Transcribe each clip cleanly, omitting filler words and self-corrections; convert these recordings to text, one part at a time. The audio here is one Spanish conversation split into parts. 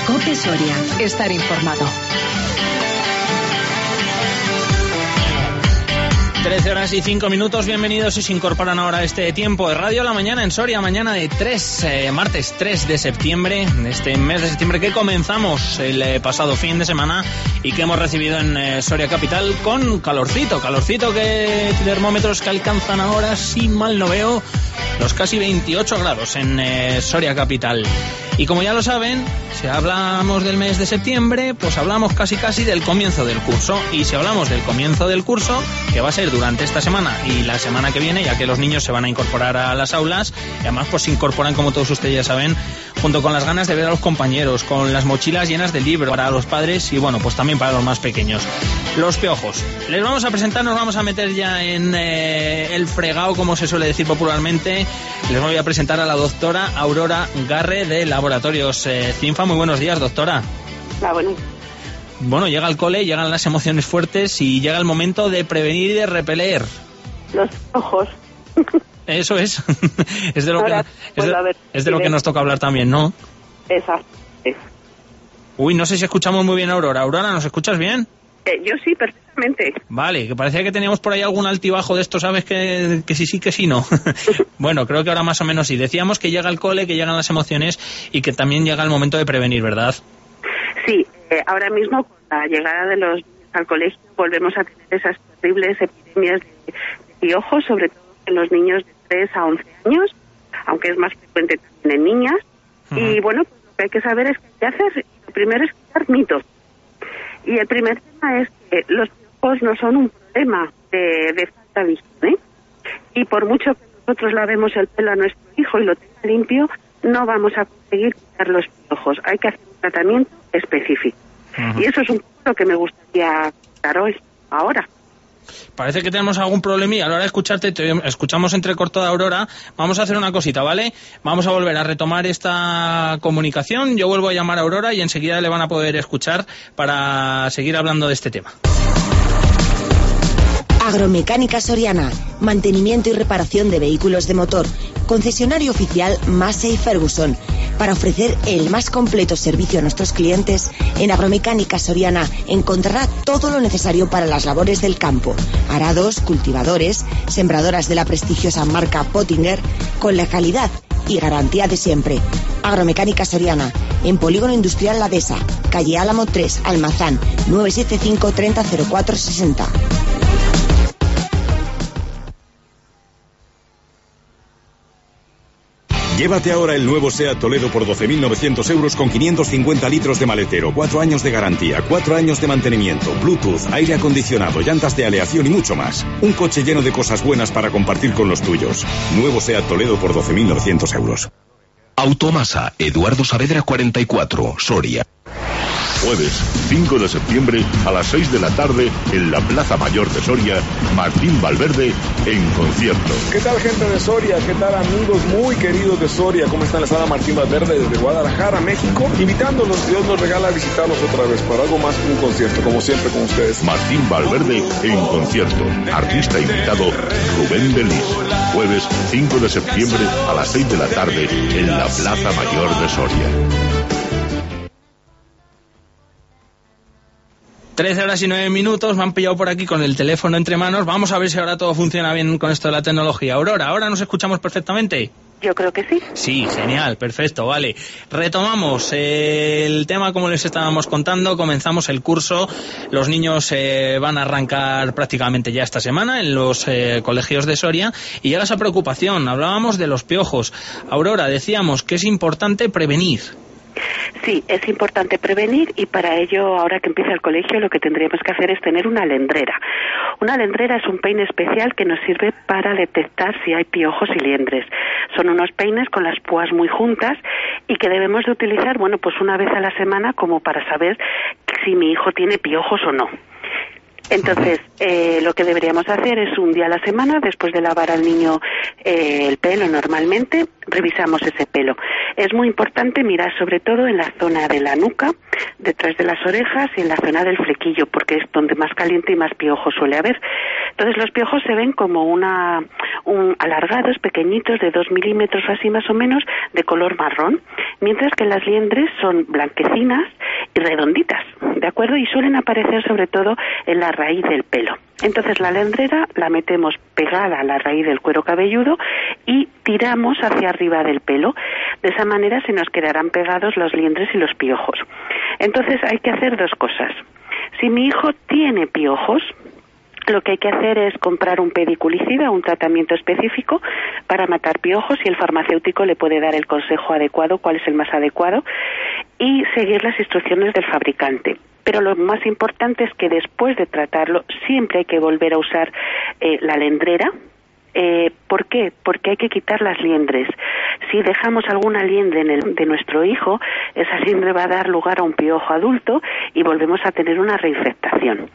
COPE Soria. Estar informado. 13 horas y 5 minutos, bienvenidos y se incorporan ahora a este tiempo de Radio La Mañana en Soria, mañana de martes 3 de septiembre, de este mes de septiembre que comenzamos el pasado fin de semana y que hemos recibido en Soria Capital con calorcito, que termómetros que alcanzan ahora, si mal no veo, los casi 28 grados en Soria Capital. Y como ya lo saben, si hablamos del mes de septiembre, pues hablamos casi del comienzo del curso. Y si hablamos del comienzo del curso, que va a ser durante esta semana y la semana que viene, ya que los niños se van a incorporar a las aulas, y además pues se incorporan, como todos ustedes ya saben, junto con las ganas de ver a los compañeros, con las mochilas llenas de libros para los padres y bueno, pues también para los más pequeños. Los piojos. Les vamos a presentar, nos vamos a meter ya en el fregado, como se suele decir popularmente. Les voy a presentar a la doctora Aurora Garre de Laboratorios CINFA. Muy buenos días, doctora. Bueno, llega el cole, llegan las emociones fuertes y llega el momento de prevenir y de repeler. Los ojos. Eso es. Es de lo que nos toca hablar también, ¿no? Exacto. Uy, no sé si escuchamos muy bien a Aurora. Aurora, ¿nos escuchas bien? Yo sí, perfectamente. Vale, que parecía que teníamos por ahí algún altibajo de esto, ¿sabes? Que sí, que sí, no. Bueno, creo que ahora más o menos sí. Decíamos que llega el cole, que llegan las emociones y que también llega el momento de prevenir, ¿verdad? Sí, ahora mismo con la llegada de los niños al colegio volvemos a tener esas terribles epidemias de piojos, sobre todo en los niños de 3 a 11 años, aunque es más frecuente también en niñas. Uh-huh. Y bueno, pues lo que hay que saber es qué hacer. Lo primero es quitar mitos. Y el primer tema es que los piojos no son un problema de falta de higiene. Y por mucho que nosotros lavemos el pelo a nuestro hijo y lo tenga limpio, no vamos a conseguir quitar los piojos. Hay que hacer un tratamiento específico. Uh-huh. Y eso es un punto que me gustaría contar hoy, ahora. Parece que tenemos algún problemilla. A la hora de escucharte, te escuchamos entrecortada, Aurora. Vamos a hacer una cosita, ¿vale? Vamos a volver a retomar esta comunicación. Yo vuelvo a llamar a Aurora y enseguida le van a poder escuchar para seguir hablando de este tema. Agromecánica Soriana, mantenimiento y reparación de vehículos de motor, concesionario oficial Massey Ferguson. Para ofrecer el más completo servicio a nuestros clientes, en Agromecánica Soriana encontrará todo lo necesario para las labores del campo: arados, cultivadores, sembradoras de la prestigiosa marca Pottinger, con la calidad y garantía de siempre. Agromecánica Soriana, en Polígono Industrial La Dehesa, calle Álamo 3, Almazán, 975 30 04 60. Llévate ahora el nuevo SEAT Toledo por 12.900 euros con 550 litros de maletero, 4 años de garantía, 4 años de mantenimiento, Bluetooth, aire acondicionado, llantas de aleación y mucho más. Un coche lleno de cosas buenas para compartir con los tuyos. Nuevo SEAT Toledo por 12.900 euros. Automasa, Eduardo Saavedra 44, Soria. Jueves 5 de septiembre a las 6 de la tarde en la Plaza Mayor de Soria, Martín Valverde en concierto. ¿Qué tal, gente de Soria? ¿Qué tal, amigos muy queridos de Soria? ¿Cómo están? Les habla Martín Valverde desde Guadalajara, México, invitándolos. Dios nos regala visitarlos otra vez para algo más que un concierto, como siempre con ustedes. Martín Valverde en concierto. Artista invitado Rubén Delis. Jueves 5 de septiembre a las 6 de la tarde en la Plaza Mayor de Soria. 13 horas y 9 minutos, me han pillado por aquí con el teléfono entre manos. Vamos a ver si ahora todo funciona bien con esto de la tecnología. Aurora, ¿ahora nos escuchamos perfectamente? Yo creo que sí. Sí, genial, perfecto, vale. Retomamos el tema como les estábamos contando, comenzamos el curso. Los niños van a arrancar prácticamente ya esta semana en los colegios de Soria y llega esa preocupación. Hablábamos de los piojos. Aurora, decíamos que es importante prevenir. Sí, es importante prevenir y para ello, ahora que empieza el colegio, lo que tendríamos que hacer es tener una alendrera. Una alendrera es un peine especial que nos sirve para detectar si hay piojos y liendres. Son unos peines con las púas muy juntas y que debemos de utilizar, bueno, pues una vez a la semana como para saber si mi hijo tiene piojos o no. Entonces, lo que deberíamos hacer es un día a la semana, después de lavar al niño el pelo normalmente, revisamos ese pelo. Es muy importante mirar sobre todo en la zona de la nuca, detrás de las orejas y en la zona del flequillo, porque es donde más caliente y más piojos suele haber. Entonces los piojos se ven como alargados, pequeñitos, de 2 milímetros o así más o menos, de color marrón, mientras que las liendres son blanquecinas y redonditas, ¿de acuerdo? Y suelen aparecer sobre todo en la raíz del pelo. Entonces la liendrera la metemos pegada a la raíz del cuero cabelludo y tiramos hacia arriba del pelo. De esa manera se nos quedarán pegados los liendres y los piojos. Entonces hay que hacer 2 cosas. Si mi hijo tiene piojos, lo que hay que hacer es comprar un pediculicida, un tratamiento específico para matar piojos, y el farmacéutico le puede dar el consejo adecuado, cuál es el más adecuado, y seguir las instrucciones del fabricante. Pero lo más importante es que después de tratarlo siempre hay que volver a usar la liendrera. ¿Por qué? Porque hay que quitar las liendres. Si dejamos alguna liendre de nuestro hijo, esa liendre va a dar lugar a un piojo adulto y volvemos a tener una reinfectación.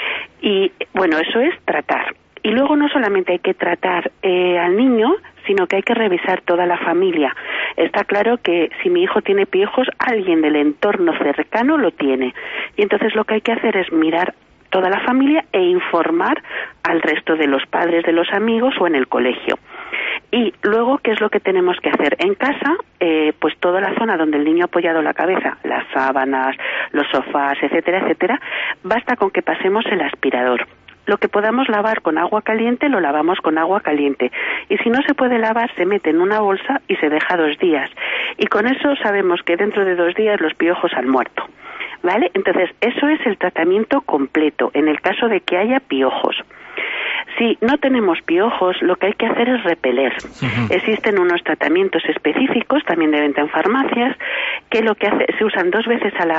Y bueno, eso es tratar. Y luego no solamente hay que tratar al niño, sino que hay que revisar toda la familia. Está claro que si mi hijo tiene piojos, alguien del entorno cercano lo tiene. Y entonces lo que hay que hacer es mirar toda la familia e informar al resto de los padres, de los amigos o en el colegio. Y luego, ¿qué es lo que tenemos que hacer? En casa, pues toda la zona donde el niño ha apoyado la cabeza, las sábanas, los sofás, etcétera, etcétera, basta con que pasemos el aspirador. Lo que podamos lavar con agua caliente, lo lavamos con agua caliente. Y si no se puede lavar, se mete en una bolsa y se deja 2 días. Y con eso sabemos que dentro de 2 días los piojos han muerto. ¿Vale? Entonces, eso es el tratamiento completo, en el caso de que haya piojos. Si no tenemos piojos, lo que hay que hacer es repeler. Existen unos tratamientos específicos, también de venta en farmacias, que lo que hace, se usan 2 veces a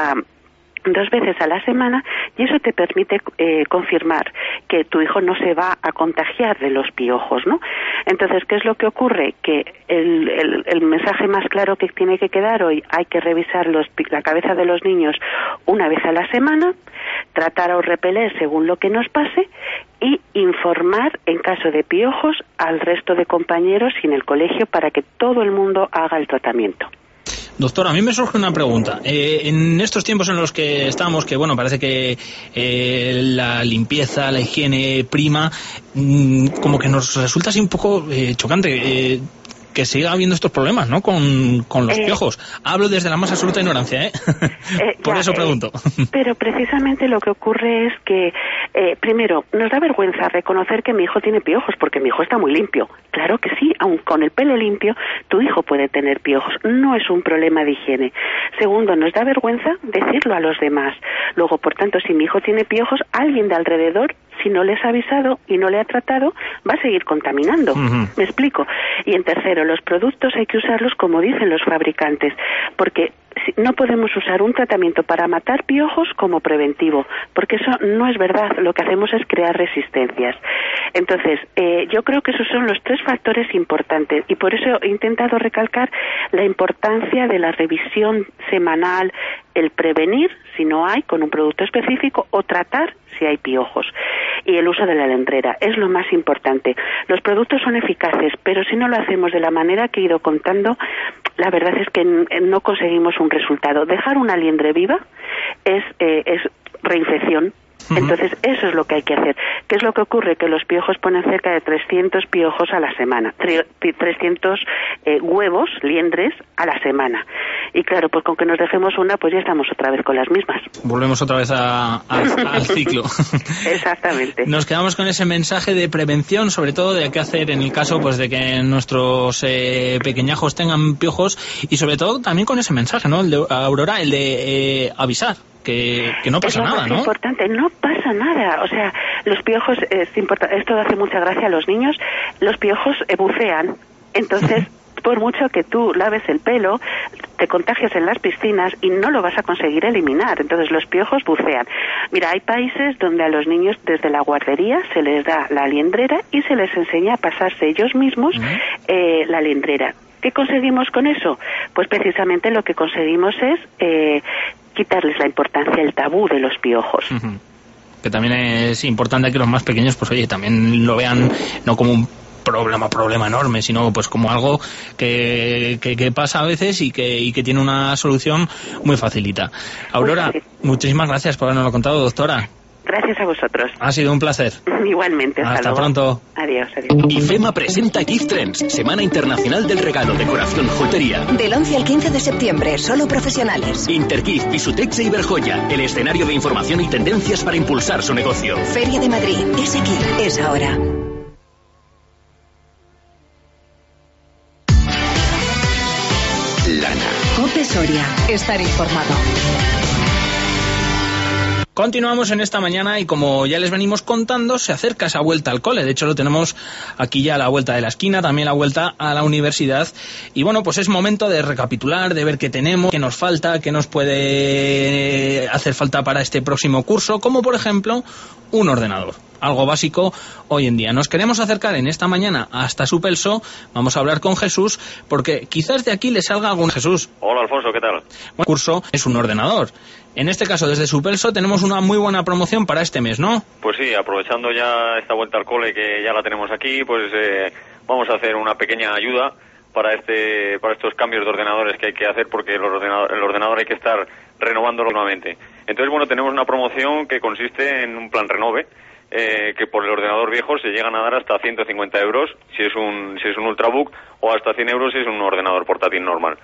la semana, y eso te permite confirmar que tu hijo no se va a contagiar de los piojos, ¿no? Entonces, ¿qué es lo que ocurre? Que el mensaje más claro que tiene que quedar hoy: hay que revisar la cabeza de los niños una vez a la semana, tratar o repeler según lo que nos pase, y informar en caso de piojos al resto de compañeros y en el colegio para que todo el mundo haga el tratamiento. Doctora, a mí me surge una pregunta. En estos tiempos en los que estamos, que bueno, parece que la limpieza, la higiene prima, como que nos resulta así un poco chocante que siga habiendo estos problemas, ¿no? Con los piojos. Hablo desde la más absoluta ignorancia, ¿eh? Por eso pregunto. Pero precisamente lo que ocurre es que, primero, nos da vergüenza reconocer que mi hijo tiene piojos, porque mi hijo está muy limpio. Claro que sí, aun con el pelo limpio, tu hijo puede tener piojos. No es un problema de higiene. Segundo, nos da vergüenza decirlo a los demás. Luego, por tanto, si mi hijo tiene piojos, alguien de alrededor, si no les ha avisado y no le ha tratado, va a seguir contaminando. ¿Me explico? Y en tercero, los productos hay que usarlos como dicen los fabricantes, porque no podemos usar un tratamiento para matar piojos como preventivo, porque eso no es verdad. Lo que hacemos es crear resistencias. Entonces, yo creo que esos son los 3 factores importantes, y por eso he intentado recalcar la importancia de la revisión semanal, el prevenir si no hay con un producto específico, o tratar si hay piojos, y el uso de la liendrera es lo más importante. Los productos son eficaces, pero si no lo hacemos de la manera que he ido contando, la verdad es que no conseguimos un resultado. Dejar una liendre viva es reinfección. Entonces, eso es lo que hay que hacer. ¿Qué es lo que ocurre? Que los piojos ponen cerca de 300 piojos a la semana, 300 huevos, liendres, a la semana. Y claro, pues con que nos dejemos una, pues ya estamos otra vez con las mismas. Volvemos otra vez al ciclo. Exactamente. Nos quedamos con ese mensaje de prevención, sobre todo de qué hacer en el caso pues de que nuestros pequeñajos tengan piojos, y sobre todo también con ese mensaje, ¿no? El de Aurora, el de avisar. Que no pasa nada, ¿no? Es importante, no pasa nada. O sea, los piojos, esto hace mucha gracia a los niños, los piojos bucean. Entonces, por mucho que tú laves el pelo, te contagias en las piscinas y no lo vas a conseguir eliminar. Entonces, los piojos bucean. Mira, hay países donde a los niños desde la guardería se les da la liendrera y se les enseña a pasarse ellos mismos la liendrera. ¿Qué conseguimos con eso? Pues precisamente lo que conseguimos es quitarles la importancia, el tabú de los piojos. que también es importante que los más pequeños, pues oye, también lo vean no como un problema enorme, sino pues como algo que pasa a veces y que tiene una solución muy facilita. Aurora, muchísimas gracias por habernos lo contado, doctora. Gracias a vosotros. Ha sido un placer. Igualmente. Hasta pronto. Adiós. IFEMA presenta Gift Trends, Semana Internacional del Regalo, Decoración, Joyería. Del 11 al 15 de septiembre, solo profesionales. Intergift, Pisutex e Iberjoya, el escenario de información y tendencias para impulsar su negocio. Feria de Madrid. Es aquí. Es ahora. Lana. COPE Soria. Estar informado. Continuamos en esta mañana y como ya les venimos contando, se acerca esa vuelta al cole. De hecho, lo tenemos aquí ya a la vuelta de la esquina, también la vuelta a la universidad. Y bueno, pues es momento de recapitular, de ver qué tenemos, qué nos falta, qué nos puede hacer falta para este próximo curso, como por ejemplo un ordenador. Algo básico hoy en día. Nos queremos acercar en esta mañana hasta Supelso. Vamos a hablar con Jesús, porque quizás de aquí le salga algún... Jesús. Hola, Alfonso, ¿qué tal? El curso es un ordenador. En este caso, desde Supelso tenemos una muy buena promoción para este mes, ¿no? Pues sí, aprovechando ya esta vuelta al cole que ya la tenemos aquí, pues vamos a hacer una pequeña ayuda para estos cambios de ordenadores que hay que hacer, porque el ordenador hay que estar renovándolo nuevamente. Entonces, bueno, tenemos una promoción que consiste en un plan renove, que por el ordenador viejo se llegan a dar hasta 150 euros si es un Ultrabook, o hasta 100 euros si es un ordenador portátil normal.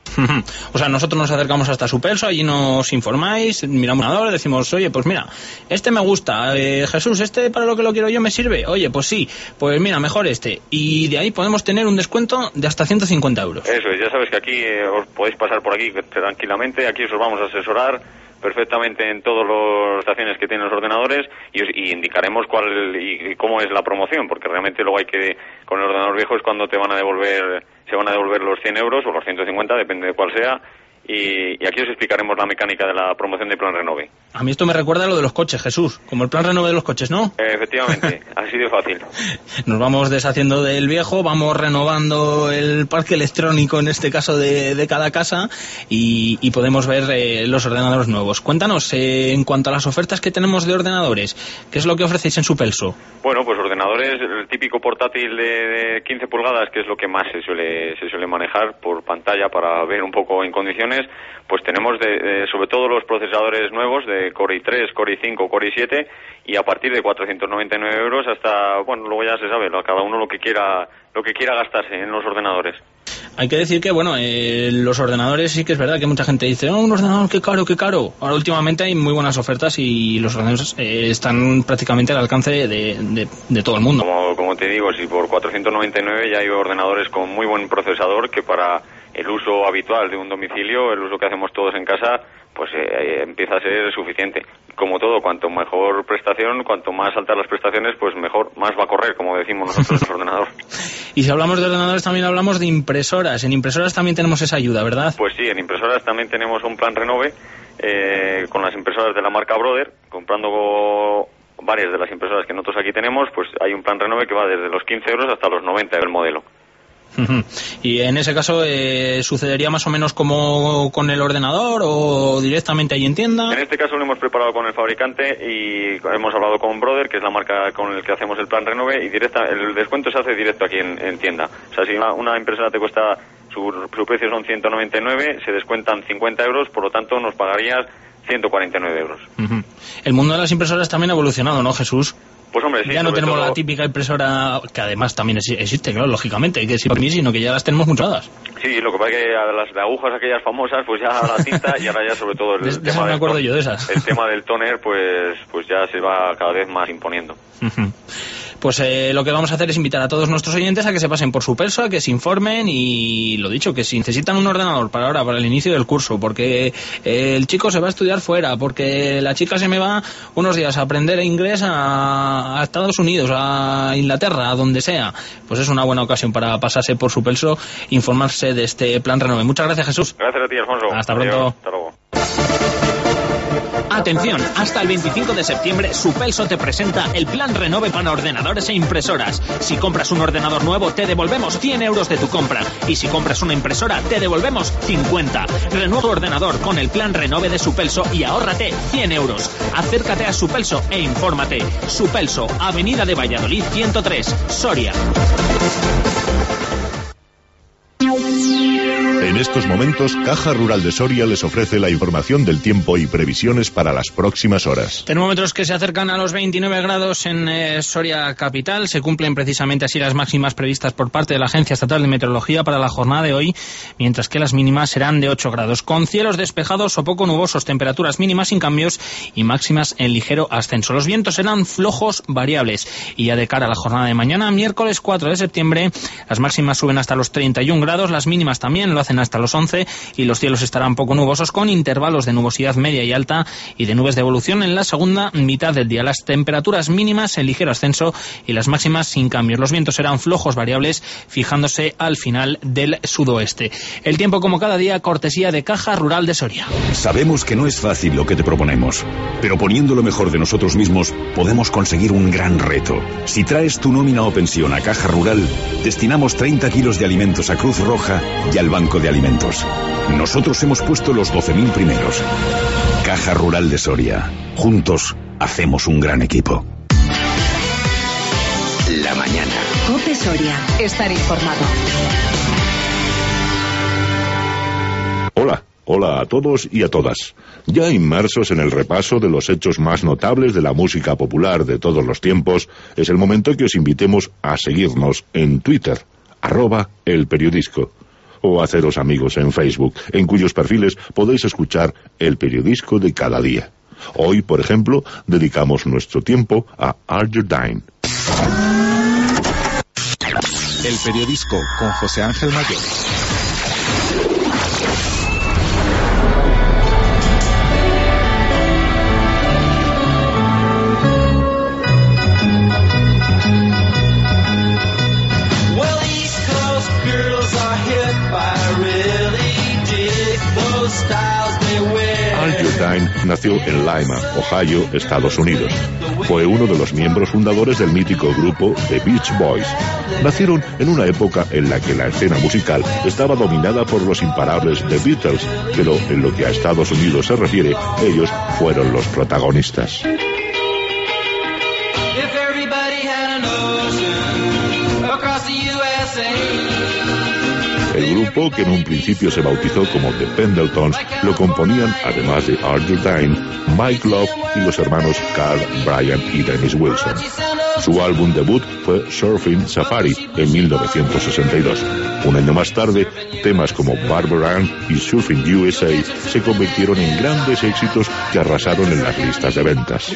O sea, nosotros nos acercamos hasta Supelso, allí nos informáis, miramos un ordenador, decimos, oye, pues mira, este me gusta, Jesús, este para lo que lo quiero yo me sirve, oye, pues sí, pues mira, mejor este, y de ahí podemos tener un descuento de hasta 150 euros. Eso es, ya sabes que aquí os podéis pasar por aquí tranquilamente, aquí os vamos a asesorar perfectamente en todas las estaciones que tienen los ordenadores y indicaremos cuál y cómo es la promoción, porque realmente luego hay que, con el ordenador viejo es cuando se van a devolver los 100 euros o los 150, depende de cuál sea, y aquí os explicaremos la mecánica de la promoción de Plan Renove. A mí esto me recuerda a lo de los coches, Jesús, como el Plan Renove de los coches, ¿no? Efectivamente, así de fácil. Nos vamos deshaciendo del viejo, vamos renovando el parque electrónico, en este caso de cada casa, y podemos ver los ordenadores nuevos. Cuéntanos, en cuanto a las ofertas que tenemos de ordenadores, ¿qué es lo que ofrecéis en Supelso? Bueno, pues ordenadores, el típico portátil de 15 pulgadas, que es lo que más se suele manejar por pantalla para ver un poco en condiciones. Pues tenemos sobre todo los procesadores nuevos de Core i3, Core i5, Core i7, y a partir de 499 euros hasta, bueno, luego ya se sabe, cada uno lo que quiera gastarse en los ordenadores. Hay que decir que, bueno, los ordenadores sí que es verdad que mucha gente dice, un ordenador, qué caro, qué caro. Ahora últimamente hay muy buenas ofertas y los ordenadores están prácticamente al alcance de todo el mundo. Como te digo, si por 499 ya hay ordenadores con muy buen procesador que para el uso habitual de un domicilio, el uso que hacemos todos en casa, pues empieza a ser suficiente. Como todo, cuanto mejor prestación, cuanto más altas las prestaciones, pues mejor, más va a correr, como decimos nosotros, el ordenador. Y si hablamos de ordenadores, también hablamos de impresoras. En impresoras también tenemos esa ayuda, ¿verdad? Pues sí, en impresoras también tenemos un plan renove con las impresoras de la marca Brother. Comprando varias de las impresoras que nosotros aquí tenemos, pues hay un plan renove que va desde los 15 euros hasta los 90 del modelo. Y en ese caso, ¿sucedería más o menos como con el ordenador o directamente ahí en tienda? En este caso lo hemos preparado con el fabricante y hemos hablado con Brother, que es la marca con el que hacemos el plan renove, y el descuento se hace directo aquí en tienda. O sea, si una impresora te cuesta, su precio son 199, se descuentan 50 euros, por lo tanto nos pagarías 149 euros. El mundo de las impresoras también ha evolucionado, ¿no, Jesús? Pues hombre, sí. Ya no tenemos la típica impresora, que además también existe, claro, lógicamente, que es imprimir, sino que ya las tenemos muchas. Sí, lo que pasa es que a las agujas aquellas famosas, pues ya la tinta, y ahora ya sobre todo el tema me acuerdo yo de esas. El tema del tóner, pues ya se va cada vez más imponiendo. Pues lo que vamos a hacer es invitar a todos nuestros oyentes a que se pasen por Supelso, a que se informen y lo dicho, que si necesitan un ordenador para el inicio del curso, porque el chico se va a estudiar fuera, porque la chica se me va unos días a aprender inglés a Estados Unidos, a Inglaterra, a donde sea, pues es una buena ocasión para pasarse por Supelso, informarse de este plan renove. Muchas gracias, Jesús. Gracias a ti, Alfonso. Hasta pronto. Hasta luego. Atención, hasta el 25 de septiembre Supelso te presenta el plan Renove para ordenadores e impresoras. Si compras un ordenador nuevo te devolvemos 100 euros de tu compra y si compras una impresora te devolvemos 50. Renueva tu ordenador con el plan Renove de Supelso y ahórrate 100 euros. Acércate a Supelso e infórmate. Supelso, Avenida de Valladolid 103, Soria. En estos momentos, Caja Rural de Soria les ofrece la información del tiempo y previsiones para las próximas horas. Termómetros que se acercan a los 29 grados en Soria capital. Se cumplen precisamente así las máximas previstas por parte de la Agencia Estatal de Meteorología para la jornada de hoy, mientras que las mínimas serán de 8 grados. Con cielos despejados o poco nubosos, temperaturas mínimas sin cambios y máximas en ligero ascenso. Los vientos serán flojos variables. Y ya de cara a la jornada de mañana, miércoles 4 de septiembre, las máximas suben hasta los 31 grados, las mínimas también lo hacen hasta los 11 y los cielos estarán poco nubosos con intervalos de nubosidad media y alta y de nubes de evolución en la segunda mitad del día. Las temperaturas mínimas en ligero ascenso y las máximas sin cambios. Los vientos serán flojos variables fijándose al final del sudoeste. El tiempo como cada día, cortesía de Caja Rural de Soria. Sabemos que no es fácil lo que te proponemos, pero poniendo lo mejor de nosotros mismos podemos conseguir un gran reto. Si traes tu nómina o pensión a Caja Rural, destinamos 30 kilos de alimentos a Cruz Roja y al Banco de Alimentos. Nosotros hemos puesto los 12.000 primeros. Caja Rural de Soria. Juntos hacemos un gran equipo. La mañana. COPE Soria. Estar informado. Hola a todos y a todas. Ya inmersos en el repaso de los hechos más notables de la música popular de todos los tiempos, es el momento que os invitemos a seguirnos en Twitter, @elperiodisco. O haceros amigos en Facebook, en cuyos perfiles podéis escuchar el periodisco de cada día. Hoy, por ejemplo, dedicamos nuestro tiempo a Are You Dying? El periodisco con José Ángel Mayor. Are You Dying nació en Lima, Ohio, Estados Unidos. Fue uno de los miembros fundadores del mítico grupo The Beach Boys. Nacieron en una época en la que la escena musical estaba dominada por los imparables The Beatles, pero en lo que a Estados Unidos se refiere, ellos fueron los protagonistas. El grupo, que en un principio se bautizó como The Pendletons, lo componían, además de Are You Dying, Mike Love y los hermanos Carl, Brian y Dennis Wilson. Su álbum debut fue Surfing Safari en 1962. Un año más tarde, temas como Barbara Ann y Surfing USA se convirtieron en grandes éxitos que arrasaron en las listas de ventas.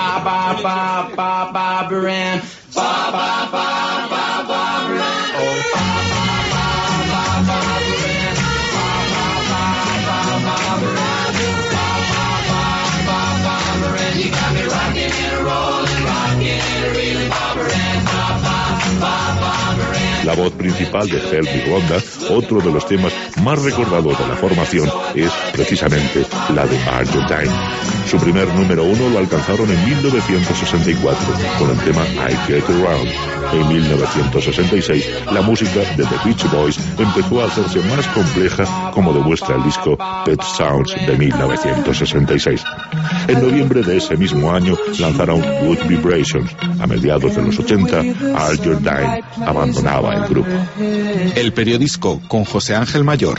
La voz principal de Help Me Rhonda, otro de los temas más recordados de la formación, es precisamente la de Are You Dying. Su primer número 1 lo alcanzaron en 1964 con el tema I Get Around. En 1966, la música de The Beach Boys empezó a hacerse más compleja, como demuestra el disco Pet Sounds de 1966. En noviembre de ese mismo año lanzaron Good Vibrations. A mediados de los 80, Are You Dying abandonaba el grupo. El periodisco con José Ángel Mayor.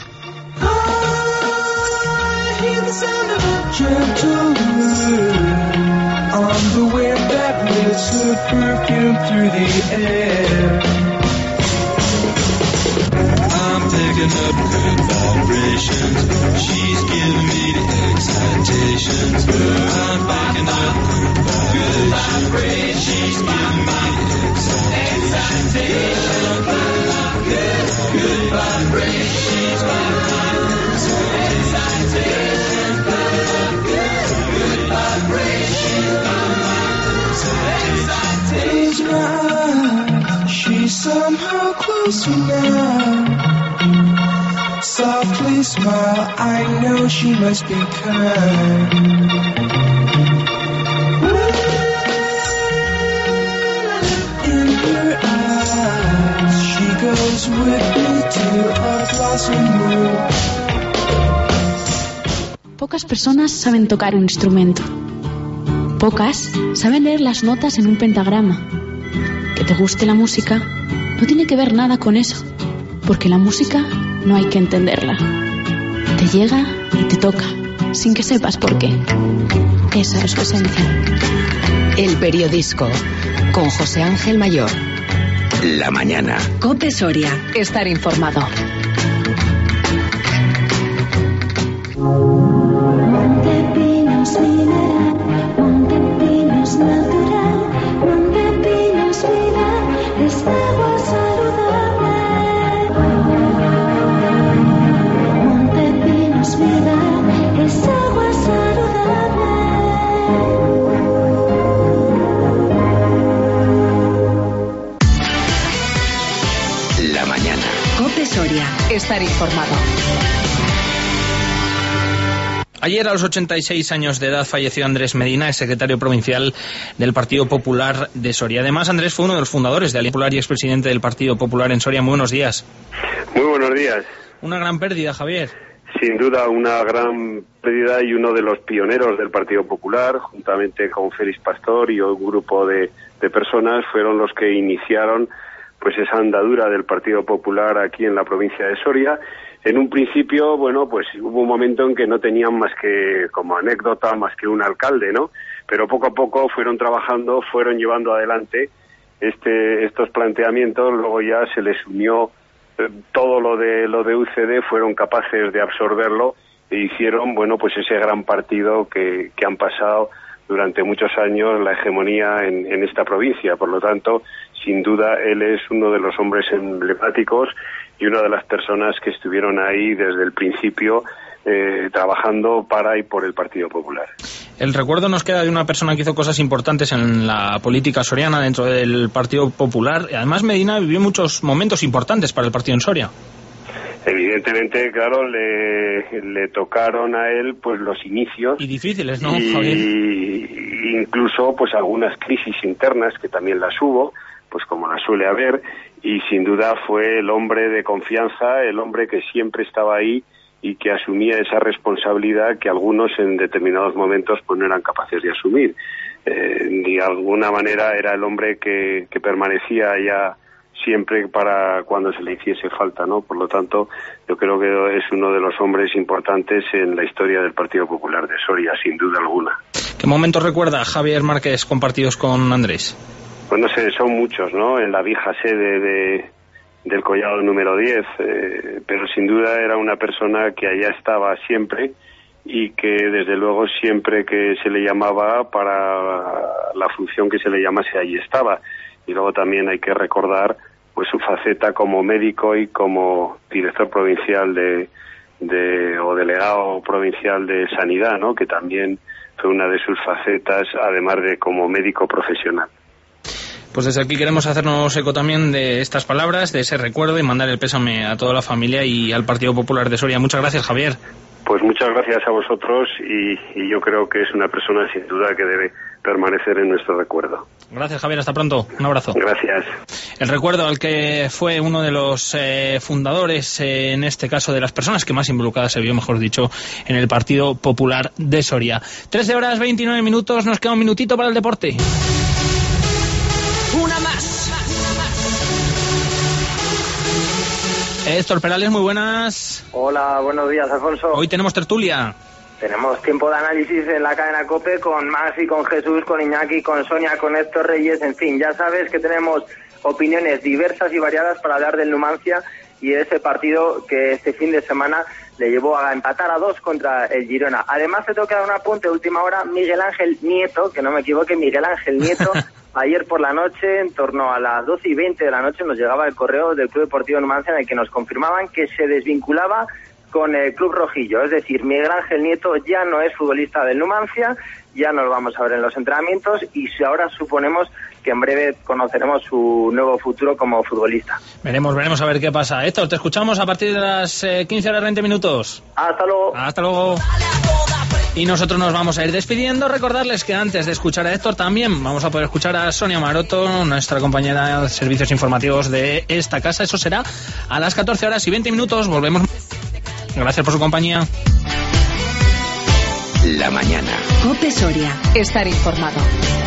Picking up good vibrations. She's giving me the excitations. I'm picking up good vibrations. She's giving me the excitations. Good vibrations. She's giving me the excitations. Good vibrations. Close my eyes. She's somehow closer now. Softly smile, I know she must be kind. Pocas personas saben tocar un instrumento. Pocas saben leer las notas en un pentagrama. Que te guste la música no tiene que ver nada con eso, porque la música no hay que entenderla. Te llega y te toca, sin que sepas por qué. Esa es su esencia. El periodisco, con José Ángel Mayor. La mañana. COPE Soria, estar informado. Montepinos mineral, Montepinos natural, Montepinos vida, es agua saludable. Montepinos vida, es agua saludable. La mañana. COPE Soria, estar informado. Ayer, a los 86 años de edad, falleció Andrés Medina, el secretario provincial del Partido Popular de Soria. Además, Andrés fue uno de los fundadores de Alianza Popular y expresidente del Partido Popular en Soria. Muy buenos días. Muy buenos días. Una gran pérdida, Javier. Sin duda, una gran pérdida y uno de los pioneros del Partido Popular, juntamente con Félix Pastor y un grupo de personas, fueron los que iniciaron pues esa andadura del Partido Popular aquí en la provincia de Soria. En un principio, bueno, pues hubo un momento en que no tenían más que, como anécdota, más que un alcalde, ¿no? Pero poco a poco fueron trabajando, fueron llevando adelante estos planteamientos, luego ya se les unió todo lo de UCD, fueron capaces de absorberlo e hicieron, bueno, pues ese gran partido que han pasado durante muchos años la hegemonía en esta provincia. Por lo tanto, sin duda, él es uno de los hombres emblemáticos y una de las personas que estuvieron ahí desde el principio trabajando para y por el Partido Popular. El recuerdo nos queda de una persona que hizo cosas importantes en la política soriana dentro del Partido Popular. Además, Medina vivió muchos momentos importantes para el partido en Soria. Evidentemente, claro, le tocaron a él pues los inicios. Y difíciles, ¿no, Javier? Y incluso pues algunas crisis internas, que también las hubo, pues como las suele haber, y sin duda fue el hombre de confianza, el hombre que siempre estaba ahí y que asumía esa responsabilidad que algunos en determinados momentos pues no eran capaces de asumir. De alguna manera era el hombre que permanecía ya siempre para cuando se le hiciese falta, ¿no? Por lo tanto, yo creo que es uno de los hombres importantes en la historia del Partido Popular de Soria, sin duda alguna. ¿Qué momentos recuerda Javier Márquez compartidos con Andrés? Pues no sé, son muchos, ¿no? En la vieja sede del Collado número 10, pero sin duda era una persona que allá estaba siempre y que desde luego siempre que se le llamaba para la función que se le llamase, allí estaba. Y luego también hay que recordar pues su faceta como médico y como director provincial o delegado provincial de Sanidad, ¿no? Que también fue una de sus facetas, además de como médico profesional. Pues desde aquí queremos hacernos eco también de estas palabras, de ese recuerdo y mandar el pésame a toda la familia y al Partido Popular de Soria. Muchas gracias, Javier. Pues muchas gracias a vosotros y yo creo que es una persona sin duda que debe permanecer en nuestro recuerdo. Gracias, Javier. Hasta pronto. Un abrazo. Gracias. El recuerdo al que fue uno de los fundadores, en este caso de las personas que más involucradas se vio, mejor dicho, en el Partido Popular de Soria. 13:29, nos queda un minutito para el deporte. Una más. Héctor Perales, muy buenas. Hola, buenos días, Alfonso. Hoy tenemos tertulia. Tenemos tiempo de análisis en la cadena COPE con Maxi, con Jesús, con Iñaki, con Sonia, con Héctor Reyes, en fin, ya sabes que tenemos opiniones diversas y variadas para hablar del Numancia y de ese partido que este fin de semana le llevó a empatar a 2 contra el Girona. Además, te tengo que dar un apunte de última hora. Miguel Ángel Nieto, que no me equivoque, Miguel Ángel Nieto, ayer por la noche, en torno a las 12:20 de la noche, nos llegaba el correo del Club Deportivo Numancia en el que nos confirmaban que se desvinculaba con el Club Rojillo. Es decir, Miguel Ángel Nieto ya no es futbolista del Numancia, ya no lo vamos a ver en los entrenamientos y ahora suponemos que en breve conoceremos su nuevo futuro como futbolista. Veremos a ver qué pasa. Héctor, te escuchamos a partir de las 15:20. Hasta luego. Hasta luego. Y nosotros nos vamos a ir despidiendo. Recordarles que antes de escuchar a Héctor también vamos a poder escuchar a Sonia Maroto, nuestra compañera de servicios informativos de esta casa. Eso será a las 14:20. Volvemos. Gracias por su compañía. La mañana. COPE Soria. Estar informado.